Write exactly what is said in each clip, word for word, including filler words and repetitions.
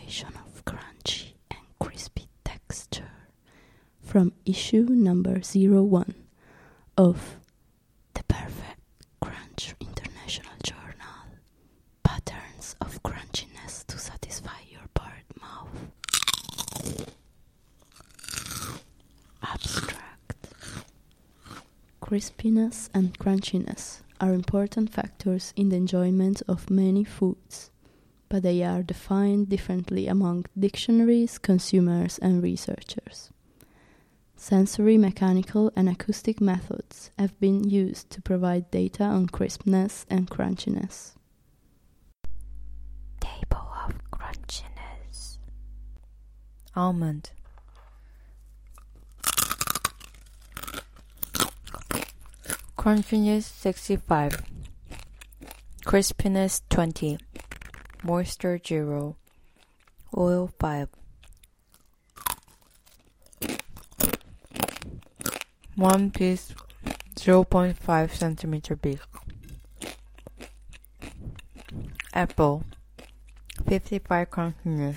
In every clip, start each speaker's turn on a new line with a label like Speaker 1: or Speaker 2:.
Speaker 1: calculation of crunchy and crispy texture from issue number zero one of The Perfect Crunch International Journal. Patterns of crunchiness to satisfy your bird mouth. Abstract. Crispiness and crunchiness are important factors in the enjoyment of many foods, but they are defined differently among dictionaries, consumers, and researchers. Sensory, mechanical, and acoustic methods have been used to provide data on crispness and crunchiness.
Speaker 2: Table of crunchiness. Almond. Crunchiness sixty-five, crispiness twenty, moisture zero, oil five. One piece zero point five centimeter big. Apple fifty-five crunchiness,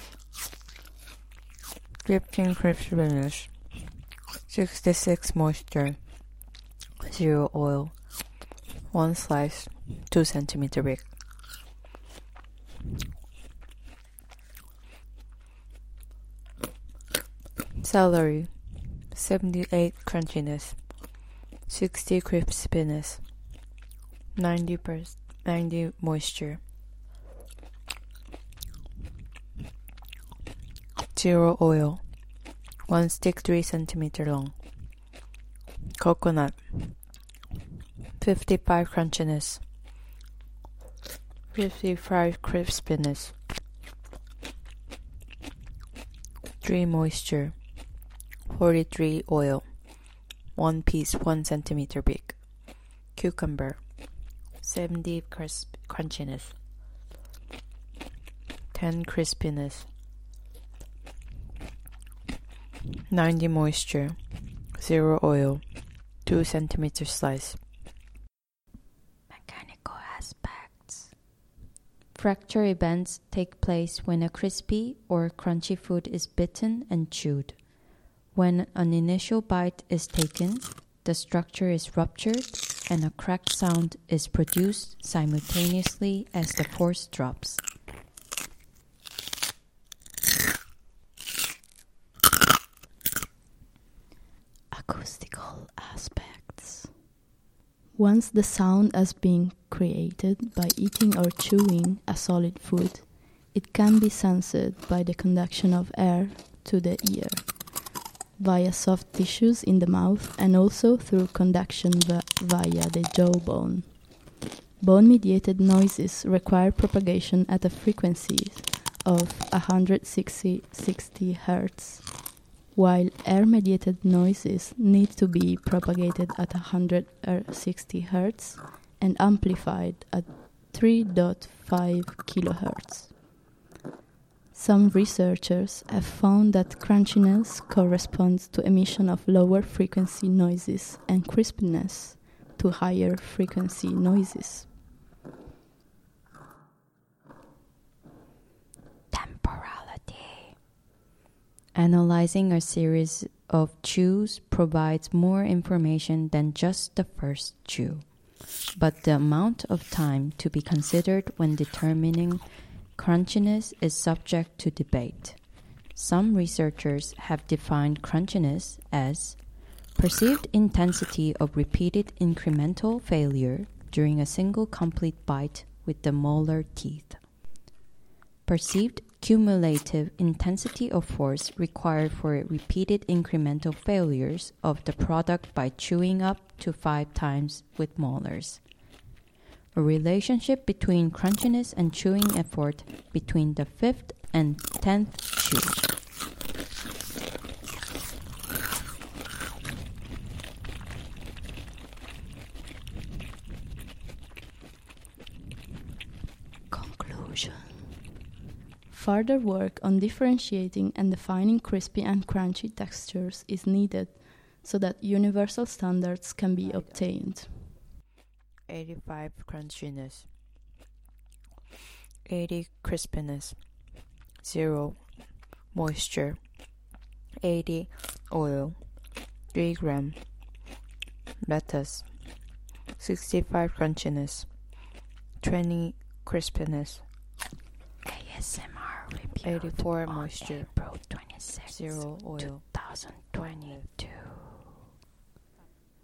Speaker 2: fifteen crispiness, sixty-six moisture, zero oil, one slice, two centimeter big. Celery, seventy-eight crunchiness, sixty crispiness, ninety per ninety moisture, zero oil, one stick three centimeter long. Coconut, fifty-five crunchiness, fifty-five crispiness, three moisture, forty-three oil, one piece one centimeter big. Cucumber, seventy crisp crunchiness, ten crispiness, ninety moisture, zero oil, two centimeter slice. Mechanical aspects. Fracture events take place when a crispy or crunchy food is bitten and chewed. When an initial bite is taken, the structure is ruptured and a cracked sound is produced simultaneously as the force drops.
Speaker 1: Acoustical aspects. Once the sound has been created by eating or chewing a solid food, it can be sensed by the conduction of air to the ear, via soft tissues in the mouth, and also through conduction va- via the jawbone. Bone-mediated noises require propagation at a frequency of one hundred sixty hertz, while air-mediated noises need to be propagated at one hundred sixty hertz and amplified at three point five kilohertz. Some researchers have found that crunchiness corresponds to emission of lower frequency noises and crispiness to higher frequency noises.
Speaker 2: Temporality. Analyzing a series of chews provides more information than just the first chew, but the amount of time to be considered when determining crunchiness is subject to debate. Some researchers have defined crunchiness as perceived intensity of repeated incremental failure during a single complete bite with the molar teeth. Perceived cumulative intensity of force required for repeated incremental failures of the product by chewing up to five times with molars. A relationship between crunchiness and chewing effort between the fifth and tenth chews.
Speaker 1: Conclusion. Further work on differentiating and defining crispy and crunchy textures is needed so that universal standards can be obtained.
Speaker 2: eighty-five crunchiness, eighty crispiness, zero moisture, eighty oil, three gram lettuce, sixty-five crunchiness, twenty crispiness,
Speaker 1: A S M R reviewed
Speaker 2: eighty-four
Speaker 1: on
Speaker 2: moisture,
Speaker 1: April twenty-sixth,
Speaker 2: zero oil,
Speaker 1: two thousand twenty-two.